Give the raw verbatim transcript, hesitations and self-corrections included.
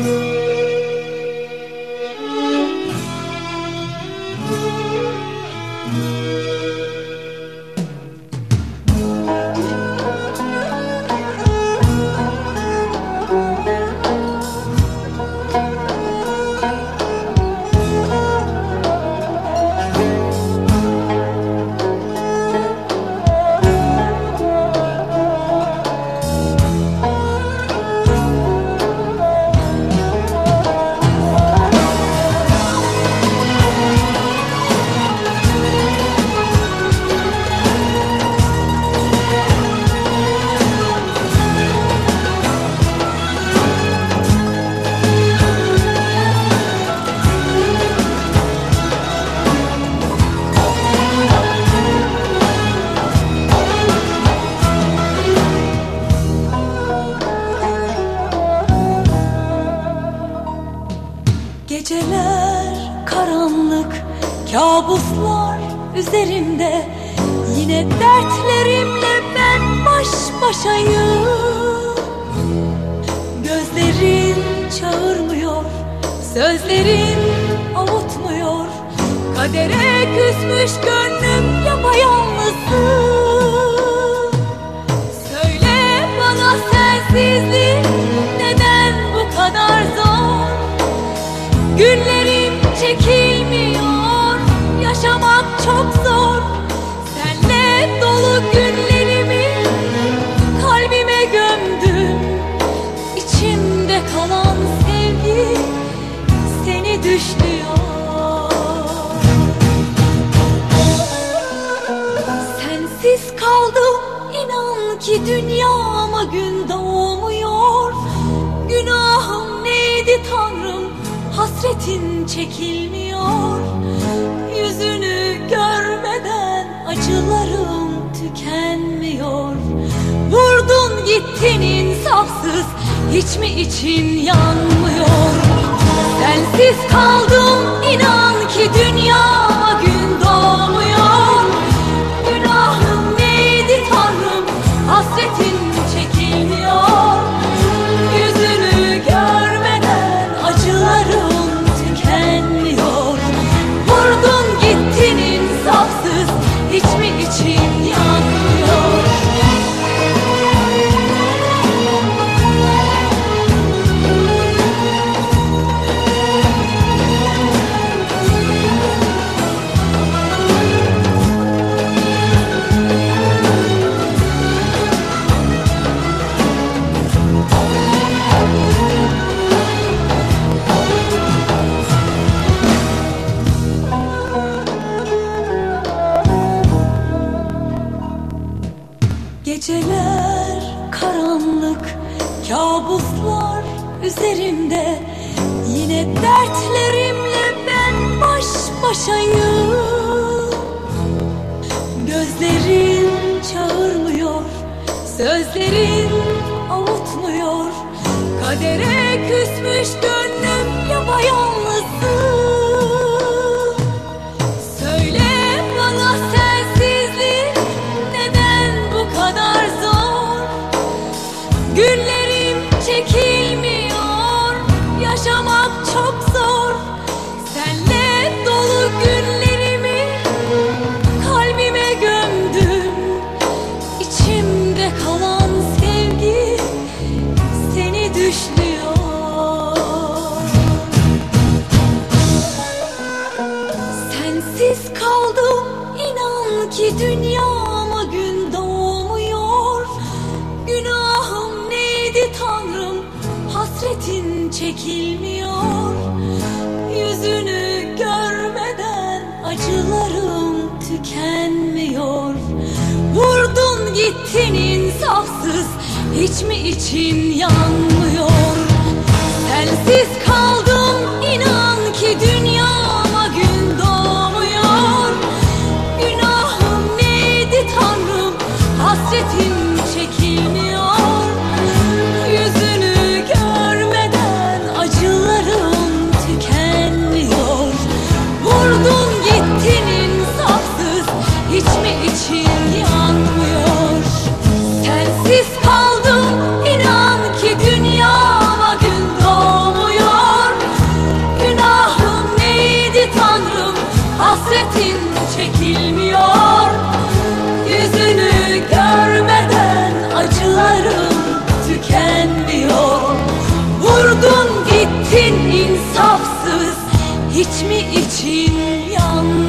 Geceler karanlık, kabuslar üzerimde. Yine dertlerimle ben baş başayım. Gözlerin çağırmıyor, sözlerin avutmuyor. Kadere küsmüş gönlüm yapayalnızım. Söyle bana sensizlik neden bu kadar zor? Günlerim çekilmiyor, yaşamak çok zor. Senle dolu günlerimi kalbime gömdüm. İçimde kalan sevgi seni düşlüyor. Sensiz kaldım, inan ki dünyama gün doğmuyor. Günahım neydi Tanrım? Hasretin çekilmiyor. Yüzünü görmeden acılarım tükenmiyor. Vurdun gittin insafsız, hiç mi için yanmıyor? Sensiz kaldım, inan ki dünyama gün doğmuyor. Günahım neydi Tanrım? Hasretin çekilmiyor. Yüzünü görmeden acılarım tükenmiyor. Vurdun gittin insafsız, hiç mi için yanmıyor? Geceler karanlık, kabuslar üzerimde. Yine dertlerimle ben baş başayım. Gözlerin çağırmıyor, sözlerin avutmuyor. Kadere küsmüş gönlüm yapayalnızım. Söyle bana sensizlik neden bu kadar zor? Günlerim çekilmiyor, yaşamak çok zor. Senle dolu günlerimi kalbime gömdüm. İçimde kalan sevgi seni düşlüyor. Sensiz kaldım, inan ki dünyama gün doğmuyor. Günahım neydi Tanrım? Hasretin çekilmiyor. Yüzünü görmeden acılarım tükenmiyor. Vurdun gittin insafsız, hiç mi için yanmıyor? Sensiz kaldım, inan ki dünyama gün doğmuyor. Günahım neydi Tanrım? Hasretin çekilmiyor. Yüzünü görmeden acılarım tükenmiyor. Vurdun gittin insafsız, hiç mi için yanmıyor? Sensiz kaldım, inan ki dünyama gün doğmuyor. çekilmiyor. Yüzünü görmeden acılarım tükenmiyor. Vurdun gittin insafsız, hiç mi için yan